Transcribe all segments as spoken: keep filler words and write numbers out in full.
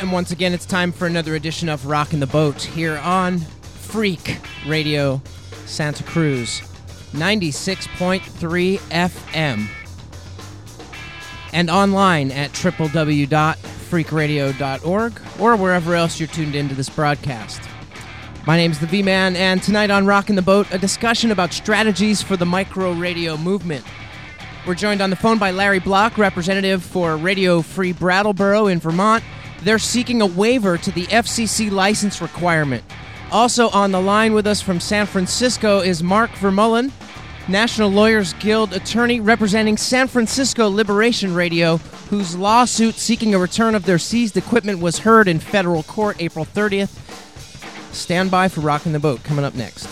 And once again, it's time for another edition of Rockin' the Boat here on Freak Radio Santa Cruz, ninety-six point three F M, and online at w w w dot freak radio dot org or wherever else you're tuned into this broadcast. My name's the V-Man, and tonight on Rockin' the Boat, a discussion about strategies for the micro radio movement. We're joined on the phone by Larry Block, representative for Radio Free Brattleboro in Vermont. They're seeking a waiver to the F C C license requirement. Also on the line with us from San Francisco is Mark Vermeulen, National Lawyers Guild attorney representing San Francisco Liberation Radio, whose lawsuit seeking a return of their seized equipment was heard in federal court April thirtieth. Stand by for Rockin' the Boat coming up next.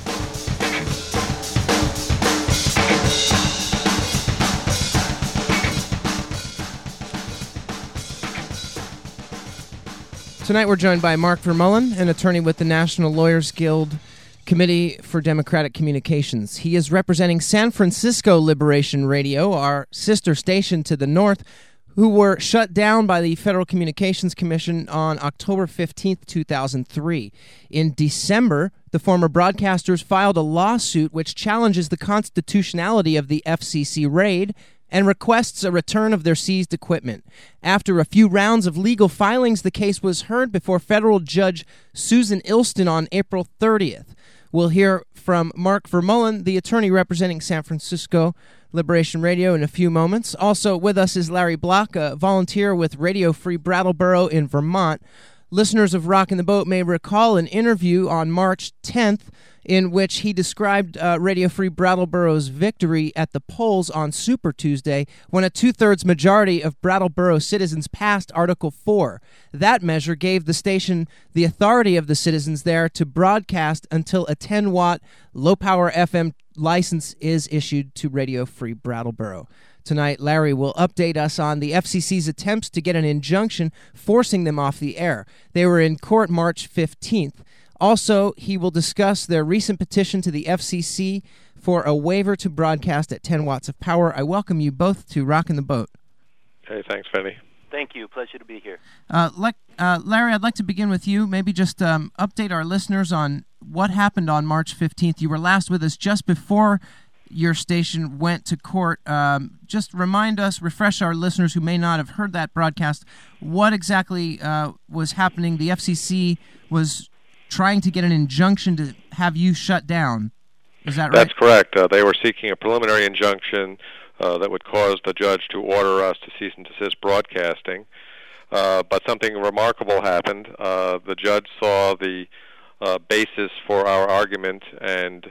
Tonight we're joined by Mark Vermeulen, an attorney with the National Lawyers Guild Committee for Democratic Communications. He is representing San Francisco Liberation Radio, our sister station to the north, who were shut down by the Federal Communications Commission on October fifteenth, two thousand three. In December, the former broadcasters filed a lawsuit which challenges the constitutionality of the F C C raid and requests a return of their seized equipment. After a few rounds of legal filings, the case was heard before federal judge Susan Ilston on April thirtieth. We'll hear from Mark Vermeulen, the attorney representing San Francisco Liberation Radio, in a few moments. Also with us is Larry Block, a volunteer with Radio Free Brattleboro in Vermont. Listeners of Rockin' the Boat may recall an interview on March tenth in which he described uh, Radio Free Brattleboro's victory at the polls on Super Tuesday when a two-thirds majority of Brattleboro citizens passed Article four. That measure gave the station the authority of the citizens there to broadcast until a ten-watt low-power F M license is issued to Radio Free Brattleboro. Tonight, Larry will update us on the F C C's attempts to get an injunction forcing them off the air. They were in court March fifteenth. Also, he will discuss their recent petition to the F C C for a waiver to broadcast at ten watts of power. I welcome you both to Rockin' the Boat. Hey, thanks, Benny. Thank you. Pleasure to be here. Uh, like, uh, Larry, I'd like to begin with you. Maybe just um, update our listeners on what happened on March fifteenth. You were last with us just before your station went to court. Um, just remind us, refresh our listeners who may not have heard that broadcast, what exactly uh, was happening. The F C C was trying to get an injunction to have you shut down. Is that right? That's correct. Uh, they were seeking a preliminary injunction uh, that would cause the judge to order us to cease and desist broadcasting. Uh, but something remarkable happened. Uh, the judge saw the uh, basis for our argument, and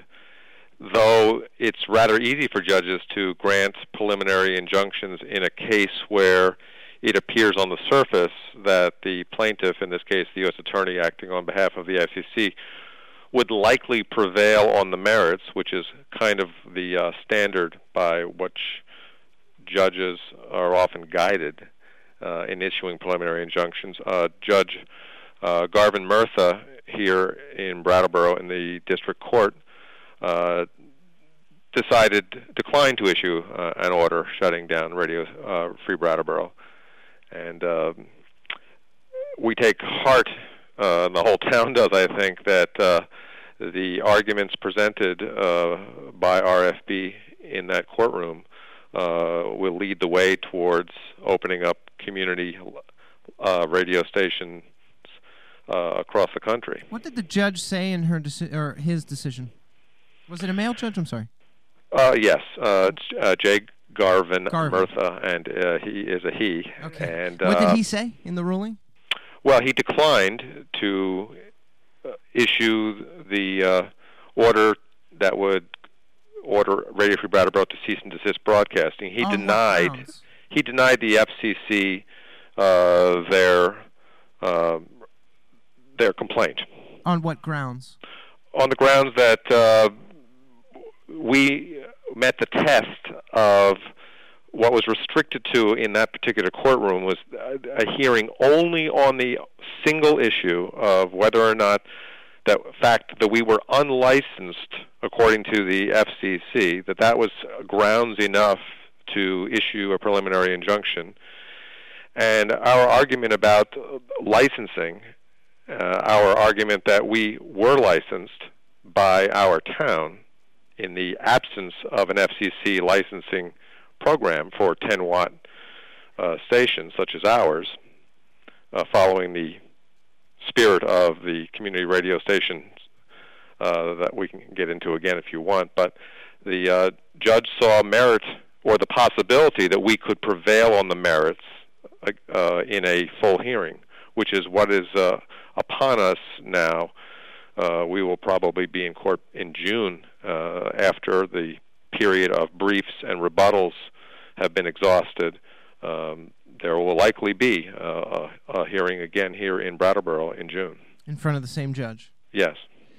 though it's rather easy for judges to grant preliminary injunctions in a case where it appears on the surface that the plaintiff, in this case the U S attorney acting on behalf of the F C C, would likely prevail on the merits, which is kind of the uh, standard by which judges are often guided uh, in issuing preliminary injunctions. Uh, Judge uh, Garvin Murtha here in Brattleboro in the district court uh, decided, declined to issue uh, an order shutting down Radio uh, Free Brattleboro. And uh, we take heart, uh, the whole town does, I think, that uh, the arguments presented uh, by R F B in that courtroom uh, will lead the way towards opening up community uh, radio stations uh, across the country. What did the judge say in her deci- or his decision? Was it a male judge? I'm sorry. Uh, yes, uh, uh, Jay Garvin, Garvin. Murtha, and uh, he is a he. Okay. And, uh, what did he say in the ruling? Well, he declined to uh, issue the uh, order that would order Radio Free Brattleboro to cease and desist broadcasting. He On denied. what grounds? He denied the F C C uh, their uh, their complaint. On what grounds? On the grounds that uh, we met the test of what was restricted to in that particular courtroom was a hearing only on the single issue of whether or not the fact that we were unlicensed according to the F C C, that that was grounds enough to issue a preliminary injunction. And our argument about licensing, uh, our argument that we were licensed by our town in the absence of an F C C licensing program for ten watt uh, stations such as ours, uh, following the spirit of the community radio stations uh, that we can get into again if you want. But the uh, judge saw merit or the possibility that we could prevail on the merits uh, in a full hearing, which is what is uh, upon us now. Uh, we will probably be in court in June uh, after the period of briefs and rebuttals have been exhausted. Um, there will likely be uh, a, a hearing again here in Brattleboro in June. In front of the same judge? Yes.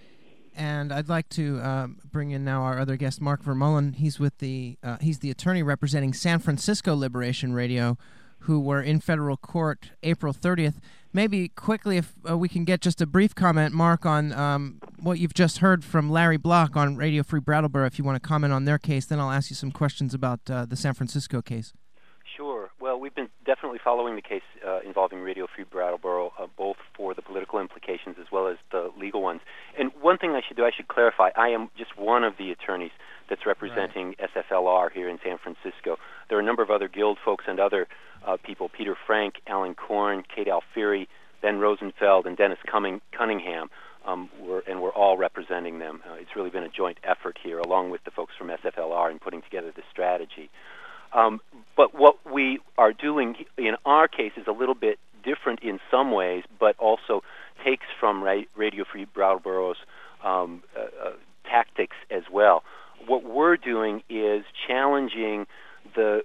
And I'd like to uh, bring in now our other guest, Mark Vermeulen. He's with the uh, he's the attorney representing San Francisco Liberation Radio, who were in federal court April thirtieth. Maybe quickly, if uh, we can get just a brief comment, Mark, on um, what you've just heard from Larry Block on Radio Free Brattleboro. If you want to comment on their case, then I'll ask you some questions about uh, the San Francisco case. Sure. Well, we've been definitely following the case uh, involving Radio Free Brattleboro, uh, both for the political implications as well as the legal ones. And one thing I should do, I should clarify, I am just one of the attorneys that's representing right. S F L R here in San Francisco. There are a number of other Guild folks and other uh, people, Peter Frank, Alan Korn, Kate Alfieri, Ben Rosenfeld, and Dennis Cumming, Cunningham, um, we're, and we're all representing them. Uh, it's really been a joint effort here, along with the folks from S F L R, in putting together this strategy. Um, but what we are doing in our case is a little bit different in some ways, but also takes from ra- Radio Free Brattleboro's um, uh, uh, tactics as well. What we're doing is challenging the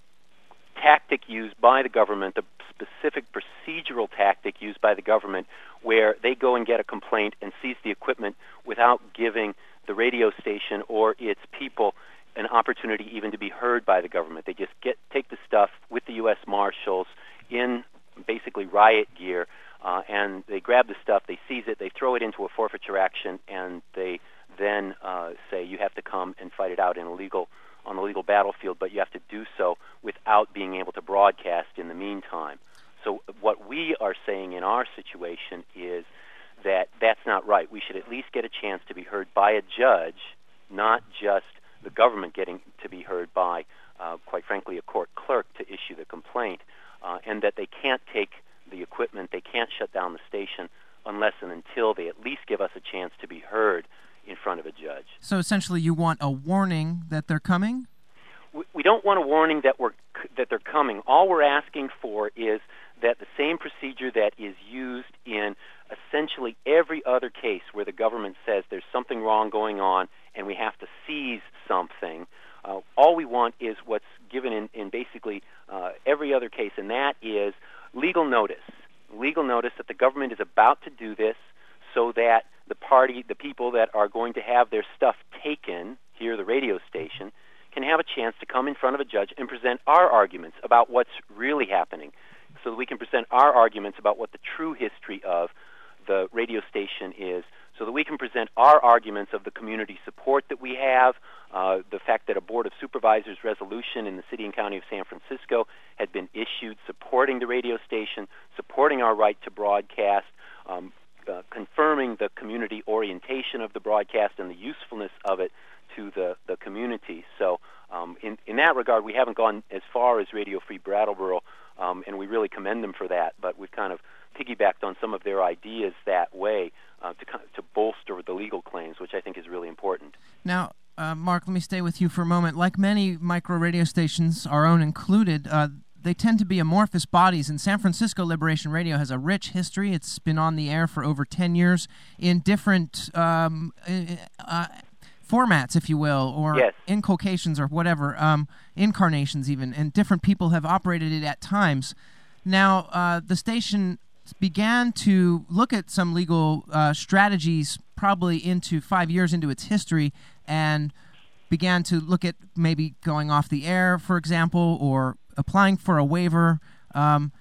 tactic used by the government, the specific procedural tactic used by the government, where they go and get a complaint and seize the equipment without giving the radio station or its people an opportunity even to be heard by the government. They just get take the stuff with the U S Marshals in basically riot gear, uh, and they grab the stuff, they seize it, they throw it into a forfeiture action, and they then uh, say you have to come and fight it out in a legal on a legal battlefield, but you have to do so without being able to broadcast in the meantime. So what we are saying in our situation is that that's not right. We should at least get a chance to be heard by a judge, not just the government getting to be heard by, uh, quite frankly, a court clerk to issue the complaint, uh, and that they can't take the equipment, they can't shut down the station unless and until they at least give us a chance to be heard in front of a judge. So essentially you want a warning that they're coming? We, we don't want a warning that we're that they're coming. All we're asking for is that the same procedure that is used in essentially every other case where the government says there's something wrong going on and we have to seize something, uh, all we want is what's given in, in basically uh, every other case, and that is legal notice. Legal notice that the government is about to do this so that the party, the people that are going to have their stuff taken, here the radio station, can have a chance to come in front of a judge and present our arguments about what's really happening, so that we can present our arguments about what the true history of the radio station is, so that we can present our arguments of the community support that we have, uh, the fact that a Board of Supervisors resolution in the City and County of San Francisco had been issued supporting the radio station, supporting our right to broadcast, um, uh, confirming the community orientation of the broadcast and the usefulness of it to the, the community. So um, in, in that regard, we haven't gone as far as Radio Free Brattleboro, um, and we really commend them for that, but we've kind of piggybacked on some of their ideas that way uh, to to bolster the legal claims, which I think is really important. Now, uh, Mark, let me stay with you for a moment. Like many micro radio stations, our own included, uh, they tend to be amorphous bodies, and San Francisco Liberation Radio has a rich history. It's been on the air for over ten years in different um, uh, formats, if you will, or yes. inculcations or whatever, um, incarnations even, and different people have operated it at times. Now, uh, the station began to look at some legal uh, strategies probably into five years into its history, and began to look at maybe going off the air, for example, or applying for a waiver. Um,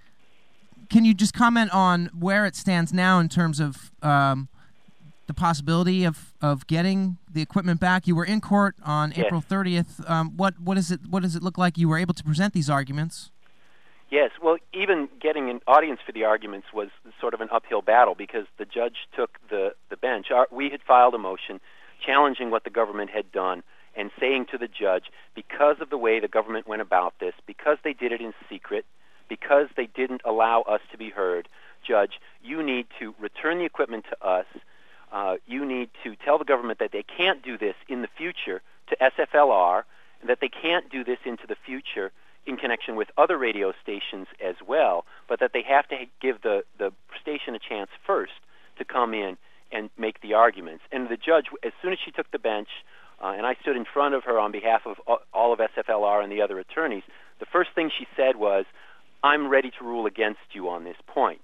can you just comment on where it stands now in terms of um, the possibility of, of getting the equipment back? You were in court on yes. April thirtieth. Um, what what is it? What does it look like you were able to present these arguments? Yes, well, even getting an audience for the arguments was sort of an uphill battle because the judge took the, the bench. Our, we had filed a motion challenging what the government had done and saying to the judge, because of the way the government went about this, because they did it in secret, because they didn't allow us to be heard, Judge, you need to return the equipment to us. Uh, you need to tell the government that they can't do this in the future to S F L R, and that they can't do this into the future in connection with other radio stations as well, but that they have to give the, the station a chance first to come in and make the arguments. And the judge, as soon as she took the bench, uh, and I stood in front of her on behalf of all of S F L R and the other attorneys, the first thing she said was, I'm ready to rule against you on this point.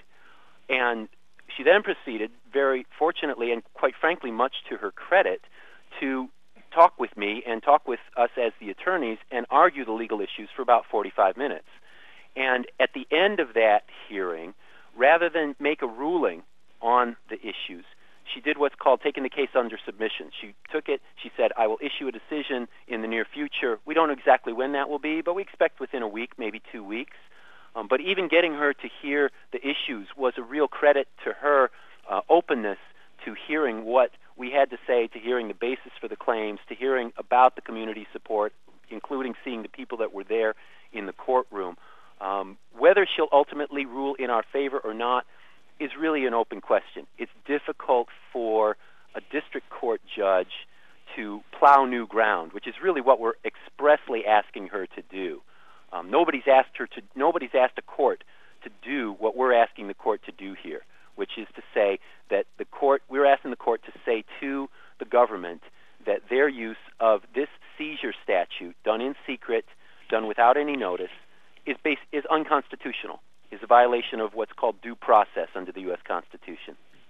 And she then proceeded, very fortunately and quite frankly, much to her credit, to talk with me and talk with us as the attorneys and argue the legal issues for about forty-five minutes. And at the end of that hearing, rather than make a ruling on the issues, she did what's called taking the case under submission. She took it, she said, I will issue a decision in the near future. We don't know exactly when that will be, but we expect within a week, maybe two weeks. Um, but even getting her to hear the issues was a real credit to her uh, openness to hearing what we had to say, to hearing the basis for the claims, to hearing about the community support, including seeing the people that were there in the courtroom. Um, whether she'll ultimately rule in our favor or not is really an open question. It's difficult for a district court judge to plow new ground, which is really what we're expressly asking her to do. Um, nobody's asked her to. Nobody's asked a court to do what we're asking the court to do here, which is to say that the court. We're asking the court to say to the government that their use of this seizure statute, done in secret, done without any notice, is base, is unconstitutional. Is a violation of what's called due process under the U S Constitution.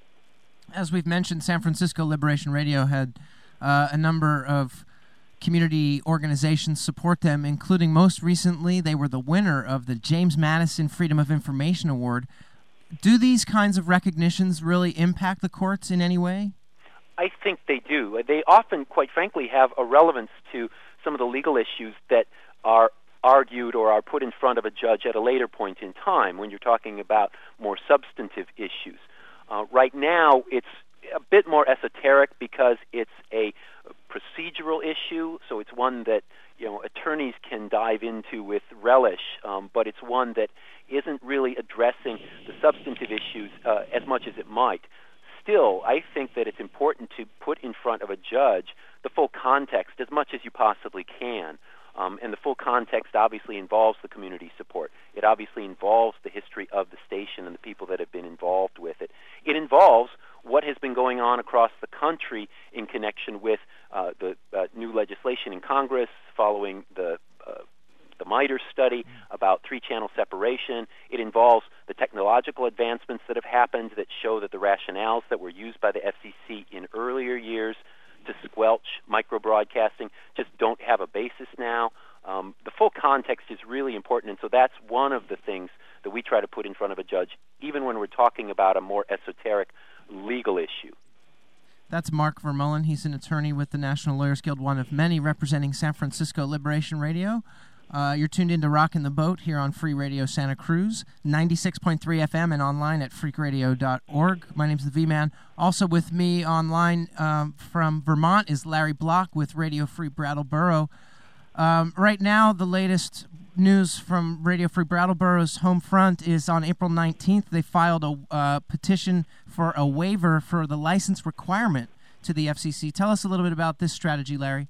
As we've mentioned, San Francisco Liberation Radio had uh, a number of community organizations support them, including most recently they were the winner of the James Madison Freedom of Information Award. Do these kinds of recognitions really impact the courts in any way? I think they do. They often, quite frankly, have a relevance to some of the legal issues that are argued or are put in front of a judge at a later point in time when you're talking about more substantive issues. Uh, right now, it's a bit more esoteric because it's a procedural issue, so it's one that you know attorneys can dive into with relish, um, but it's one that isn't really addressing the substantive issues uh, as much as it might. Still, I think that it's important to put in front of a judge the full context as much as you possibly can. Um, and the full context obviously involves the community support. It obviously involves the history of the station and the people that have been involved with it. It involves what has been going on across the country in connection with uh, the uh, new legislation in Congress following the uh, the MITRE study about three-channel separation. It involves the technological advancements that have happened that show that the rationales that were used by the F C C in earlier years to squelch microbroadcasting just don't have a basis now. Um, the full context is really important, and so that's one of the things that we try to put in front of a judge, even when we're talking about a more esoteric legal issue. That's Mark Vermeulen. He's an attorney with the National Lawyers Guild, one of many representing San Francisco Liberation Radio. Uh, you're tuned into Rockin' the Boat here on Free Radio Santa Cruz, ninety-six point three F M and online at freak radio dot org. My name's the V-Man. Also with me online um, from Vermont is Larry Block with Radio Free Brattleboro. Um, right now, the latest news from Radio Free Brattleboro's home front is on April nineteenth. They filed a uh, petition for a waiver for the license requirement to the F C C. Tell us a little bit about this strategy, Larry.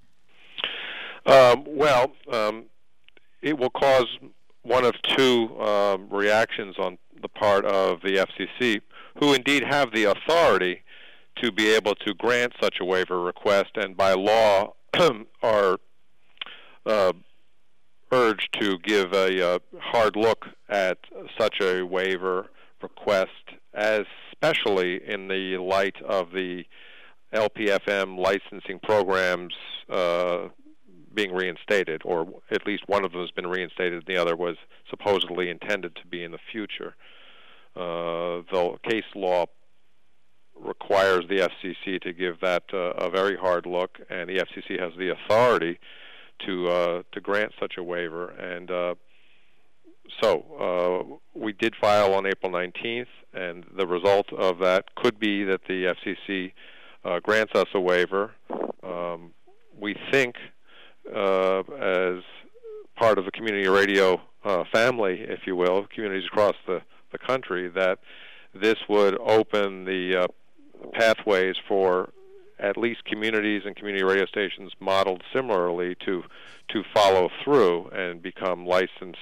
Um, well, um, it will cause one of two um, reactions on the part of the F C C, who indeed have the authority to be able to grant such a waiver request, and by law are uh, urged to give a uh, hard look at such a waiver request, especially in the light of the L P F M licensing programs uh, being reinstated, or at least one of them has been reinstated, the other was supposedly intended to be in the future. Uh, the case law requires the F C C to give that uh, a very hard look, and the F C C has the authority to uh, to grant such a waiver. And uh, so uh, we did file on April nineteenth, and the result of that could be that the F C C uh, grants us a waiver. Um, we think, uh, as part of the community radio uh, family, if you will, communities across the, the country, that this would open the uh, pathways for at least communities and community radio stations modeled similarly to to follow through and become licensed,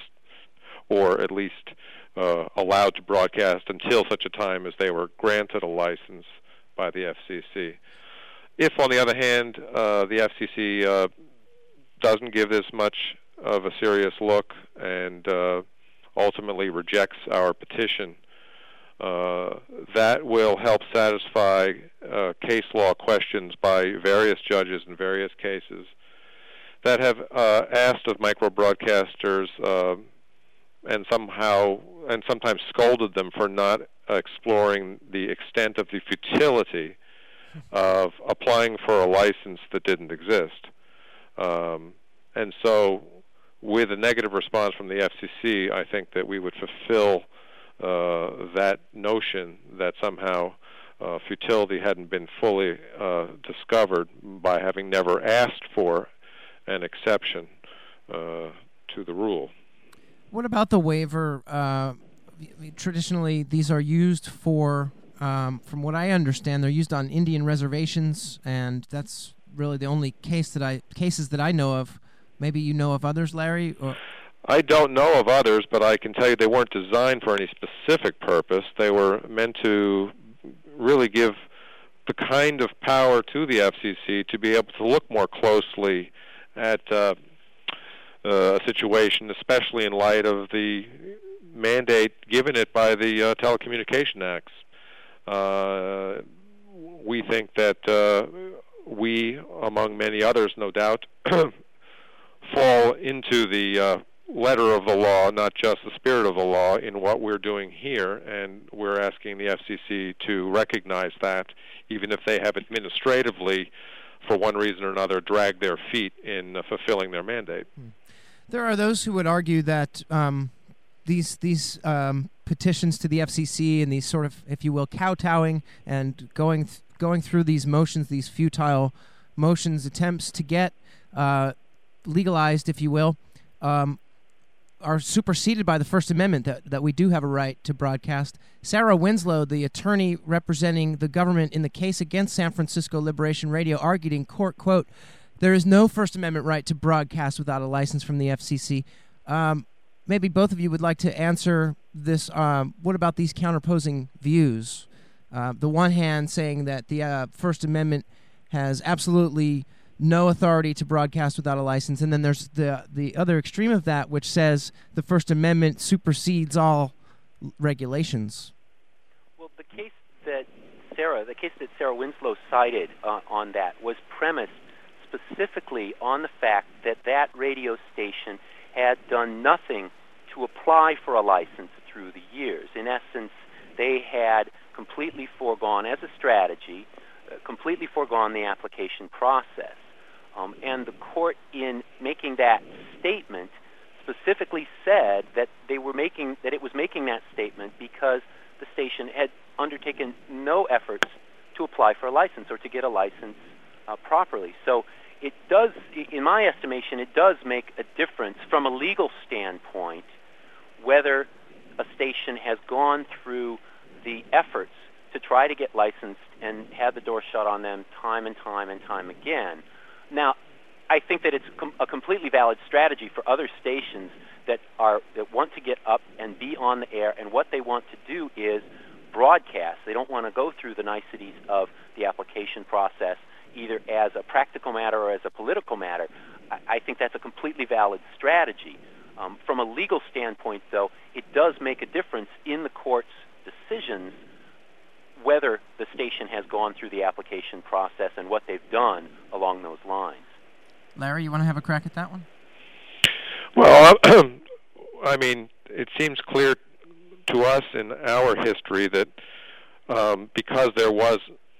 or at least uh, allowed to broadcast until such a time as they were granted a license by the F C C. If, on the other hand, uh, the F C C uh, doesn't give this much of a serious look and uh, ultimately rejects our petition, uh, that will help satisfy uh, case law questions by various judges in various cases that have uh, asked of micro-broadcasters uh, and somehow and sometimes scolded them for not exploring the extent of the futility of applying for a license that didn't exist. Um, and so with a negative response from the F C C, I think that we would fulfill uh, that notion that somehow uh, futility hadn't been fully uh, discovered by having never asked for an exception uh, to the rule. What about the waiver? Uh, traditionally, these are used for, um, from what I understand, they're used on Indian reservations, and that's really the only case that I cases that I know of. Maybe you know of others, Larry? Or I don't know of others, but I can tell you they weren't designed for any specific purpose. They were meant to really give the kind of power to the F C C to be able to look more closely at uh, uh, a situation, especially in light of the mandate given it by the uh, Telecommunication Acts. Uh, we think that uh, we, among many others, no doubt, fall into the uh, letter of the law, not just the spirit of the law, in what we're doing here, and we're asking the F C C to recognize that, even if they have administratively, for one reason or another, dragged their feet in uh, fulfilling their mandate. There are those who would argue that um, these these um, petitions to the F C C and these sort of, if you will, kowtowing and going th- going through these motions, these futile motions, attempts to get uh, legalized, if you will, um, are superseded by the First Amendment, that, that we do have a right to broadcast. Sarah Winslow, the attorney representing the government in the case against San Francisco Liberation Radio, argued in court, quote, "There is no First Amendment right to broadcast without a license from the F C C." Um, maybe both of you would like to answer this. Um, what about these counterposing views? Uh, the one hand saying that the uh, First Amendment has absolutely no authority to broadcast without a license, and then there's the the other extreme of that, which says the First Amendment supersedes all regulations. Well, the case that Sarah, the case that Sarah Winslow cited uh, on that was premised specifically on the fact that that radio station had done nothing to apply for a license through the years. In essence, they had completely foregone, as a strategy, uh, completely foregone the application process. Um, and the court, in making that statement, specifically said that they were making that it was making that statement because the station had undertaken no efforts to apply for a license or to get a license uh, properly. So it does, in my estimation, it does make a difference from a legal standpoint whether a station has gone through the efforts to try to get licensed and had the door shut on them time and time and time again. Now, I think that it's com- a completely valid strategy for other stations that are that want to get up and be on the air, and what they want to do is broadcast. They don't want to go through the niceties of the application process, either as a practical matter or as a political matter. I, I think that's a completely valid strategy. Um, from a legal standpoint, though, it does make a difference in the court's decisions whether the station has gone through the application process and what they've done along those lines. Larry, you want to have a crack at that one? Well, I mean, it seems clear to us in our history that um, because there was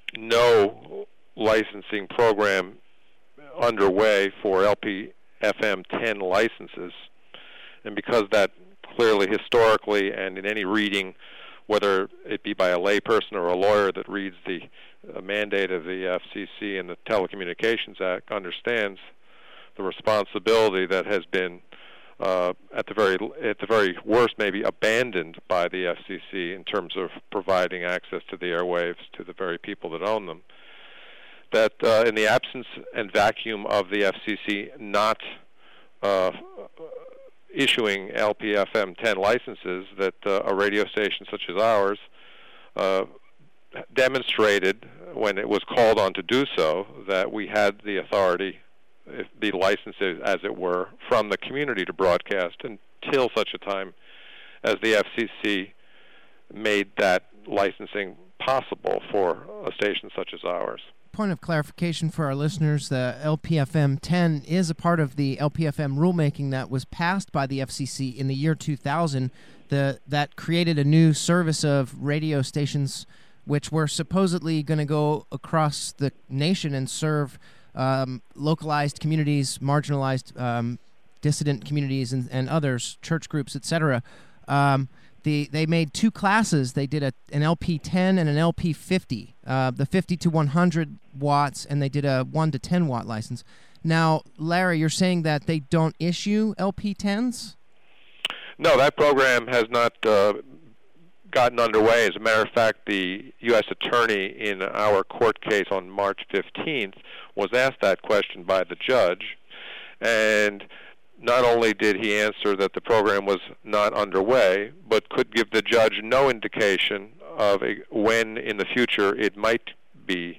no licensing program underway for L P F M ten licenses, and because that clearly historically and in any reading, whether it be by a layperson or a lawyer that reads the uh, mandate of the F C C and the Telecommunications Act, understands the responsibility that has been uh, at the very at the very worst maybe abandoned by the F C C in terms of providing access to the airwaves to the very people that own them. That uh, in the absence and vacuum of the F C C not uh, issuing L P F M ten licenses, that uh, a radio station such as ours uh, demonstrated when it was called on to do so that we had the authority, if the licenses, as it were, from the community to broadcast until such a time as the F C C made that licensing possible for a station such as ours. Point of clarification for our listeners, the L P F M ten is a part of the L P F M rulemaking that was passed by the F C C in the year two thousand. The, that created a new service of radio stations which were supposedly going to go across the nation and serve um, localized communities, marginalized um, dissident communities, and, and others, church groups, et cetera. Um, the, they made two classes. They did a, an L P ten and an L P fifty, uh, the fifty to one hundred watts, and they did a one to ten watt license. Now, Larry, you're saying that they don't issue L P tens? No, that program has not uh, gotten underway. As a matter of fact, the U S attorney in our court case on March fifteenth was asked that question by the judge, and not only did he answer that the program was not underway, but could give the judge no indication of a, when in the future it might be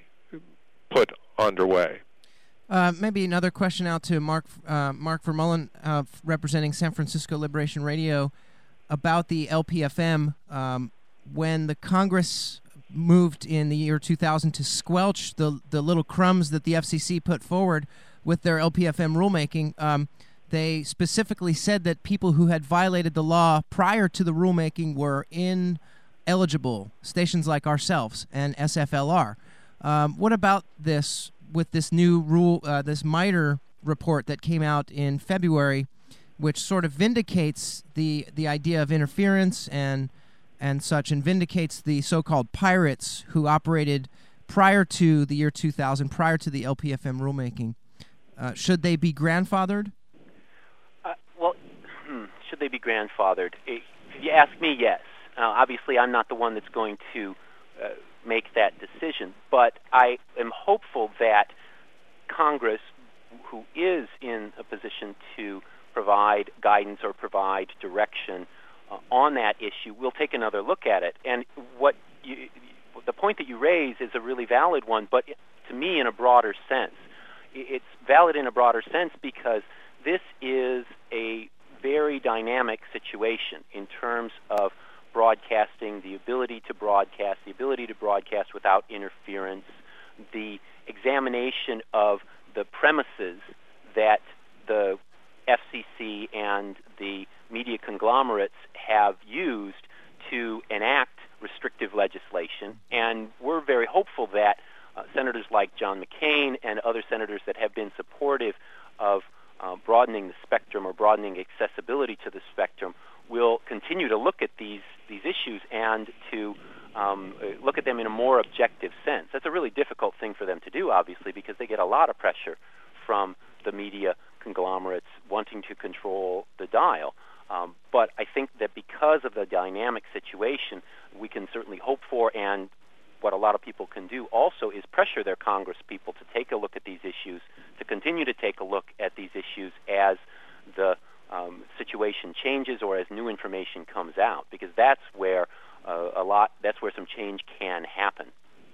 put underway. Uh, maybe another question out to Mark uh, Mark Vermeulen, uh, representing San Francisco Liberation Radio, about the L P F M. Um, when the Congress moved in the year two thousand to squelch the the little crumbs that the F C C put forward with their L P F M rulemaking, um, they specifically said that people who had violated the law prior to the rulemaking were ineligible, stations like ourselves and S F L R. Um, what about this with this new rule, uh, this MITRE report that came out in February, which sort of vindicates the the idea of interference and and such, and vindicates the so-called pirates who operated prior to the year two thousand, prior to the L P F M rulemaking? Uh, should they be grandfathered? Uh, well, hmm, should they be grandfathered? If you ask me, yes. Uh, obviously, I'm not the one that's going to uh, make that decision, but I am hopeful that Congress, who is in a position to provide guidance or provide direction uh, on that issue, will take another look at it. And what you, the point that you raise is a really valid one, but to me, in a broader sense. It's valid in a broader sense because this is a very dynamic situation in terms of broadcasting, the ability to broadcast, the ability to broadcast without interference, the examination of the premises that the F C C and the media conglomerates have used to enact restrictive legislation. And we're very hopeful that uh, senators like John McCain and other senators that have been supportive of uh, broadening the spectrum or broadening accessibility to the spectrum will continue to look at these these issues and to um, look at them in a more objective sense. That's a really difficult thing for them to do, obviously, because they get a lot of pressure from the media conglomerates wanting to control the dial. Um, but I think that because of the dynamic situation, we can certainly hope for, and what a lot of people can do also is pressure their Congress people to take a look at these issues, to continue to take a look at these issues as the um, situation changes or as new information comes out, because that's where uh, a lot, that's where some change can happen.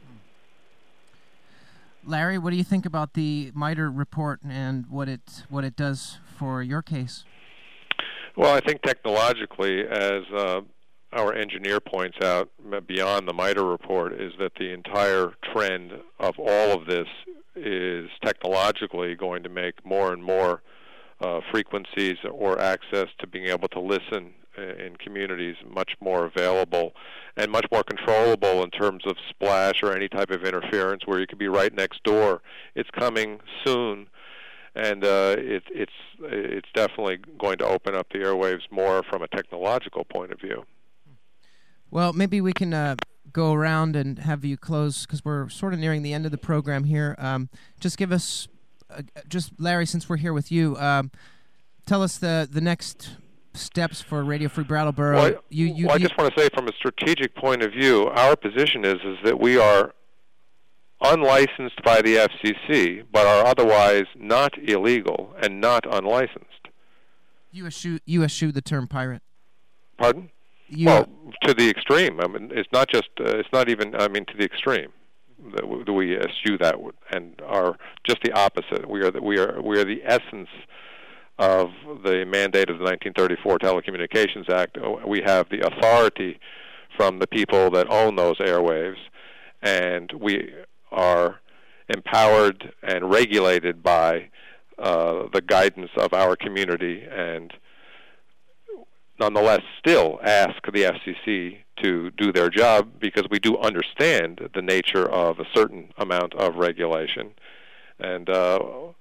Larry, what do you think about the MITRE report and what it what it does for your case? Well, I think technologically, as uh, our engineer points out, beyond the MITRE report, is that the entire trend of all of this is technologically going to make more and more uh, frequencies or access to being able to listen in communities much more available and much more controllable in terms of splash or any type of interference where you could be right next door. It's coming soon, and uh, it, it's it's definitely going to open up the airwaves more from a technological point of view. Well, maybe we can uh, go around and have you close, because we're sort of nearing the end of the program here. Um, just give us, uh, just Larry, since we're here with you, um, tell us the, the next steps for Radio Free Brattleboro. Well, I, you, you, well, I you, just want to say, from a strategic point of view, our position is is that we are unlicensed by the F C C, but are otherwise not illegal and not unlicensed. You eschew, you eschew the term pirate. Pardon? You, well, to the extreme. I mean, it's not just. Uh, it's not even. I mean, to the extreme. That we, that we eschew that and are just the opposite. We are. The, we are. We are the essence of the mandate of the nineteen thirty-four Telecommunications Act. We have the authority from the people that own those airwaves, and we are empowered and regulated by uh, the guidance of our community, and nonetheless still ask the F C C to do their job, because we do understand the nature of a certain amount of regulation. And uh,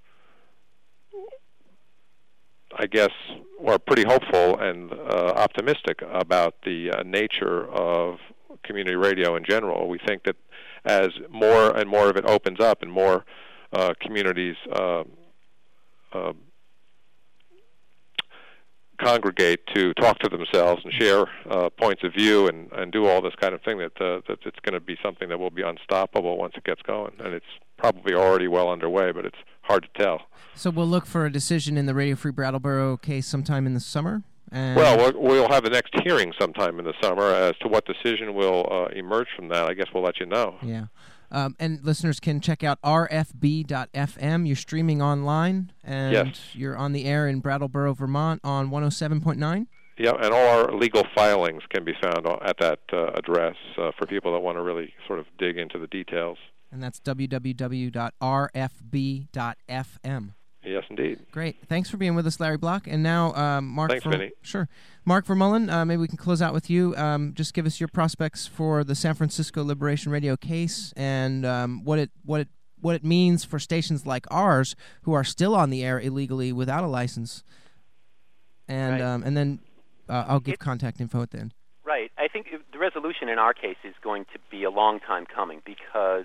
I guess we're pretty hopeful and uh, optimistic about the uh, nature of community radio in general. We think that as more and more of it opens up and more uh, communities uh, uh, congregate to talk to themselves and share uh, points of view and, and do all this kind of thing, that, uh, that it's going to be something that will be unstoppable once it gets going. And it's probably already well underway, but it's hard to tell. So we'll look for a decision in the Radio Free Brattleboro case sometime in the summer? And well, we'll we'll have the next hearing sometime in the summer. As to what decision will uh, emerge from that, I guess we'll let you know. Yeah. Um, and listeners can check out R F B dot F M. You're streaming online, and yes. You're on the air in Brattleboro, Vermont on one oh seven point nine? Yeah, and all our legal filings can be found at that uh, address uh, for people that want to really sort of dig into the details. And that's w w w dot r f b dot f m. Yes, indeed. Great. Thanks for being with us, Larry Block. And now, um, Mark. Thanks, Ver- Vinny. Sure. Mark Vermeulen, uh, maybe we can close out with you. Um, just give us your prospects for the San Francisco Liberation Radio case, and um, what it what it what it means for stations like ours who are still on the air illegally without a license. And right. um, and then uh, I'll give it, contact info at the end. Right. I think the resolution in our case is going to be a long time coming, because,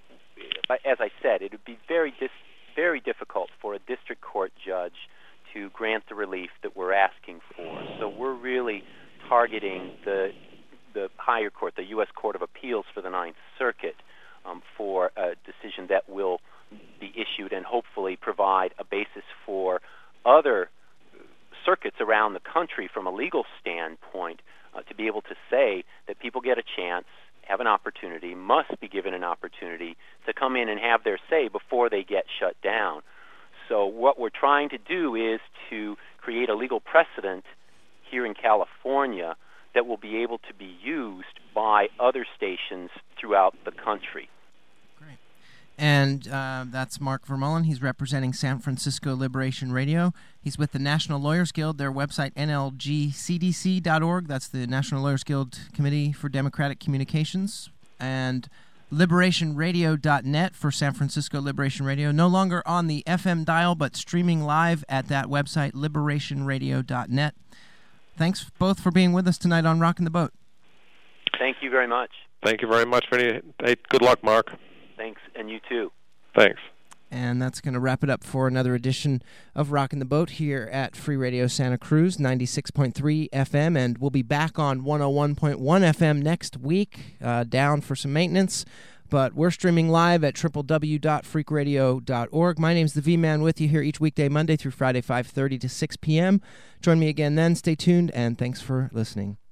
as I said, it would be very dis- very difficult for a district court judge to grant the relief that we're asking for. So we're really targeting the the higher court, the U S Court of Appeals for the Ninth Circuit, um, for a decision that will be issued and hopefully provide a basis for other circuits around the country from a legal standpoint uh, to be able to say that people get a chance, have an opportunity, must be given an opportunity to come in and have their say before they get shut down. So what we're trying to do is to create a legal precedent here in California that will be able to be used by other stations throughout the country. Great. And uh, that's Mark Vermeulen. He's representing San Francisco Liberation Radio. He's with the National Lawyers Guild, their website, N L G C D C dot org. That's the National Lawyers Guild Committee for Democratic Communications. And liberation radio dot net for San Francisco Liberation Radio. No longer on the F M dial, but streaming live at that website, liberation radio dot net. Thanks both for being with us tonight on Rockin' the Boat. Thank you very much. Thank you very much, Vinny. Hey, good luck, Mark. Thanks, and you too. Thanks. And that's going to wrap it up for another edition of Rockin' the Boat here at Free Radio Santa Cruz, ninety-six point three F M. And we'll be back on one oh one point one F M next week, uh, down for some maintenance. But we're streaming live at w w w dot freak radio dot org. My name's the V-Man, with you here each weekday, Monday through Friday, five thirty to six p.m. Join me again then. Stay tuned, and thanks for listening.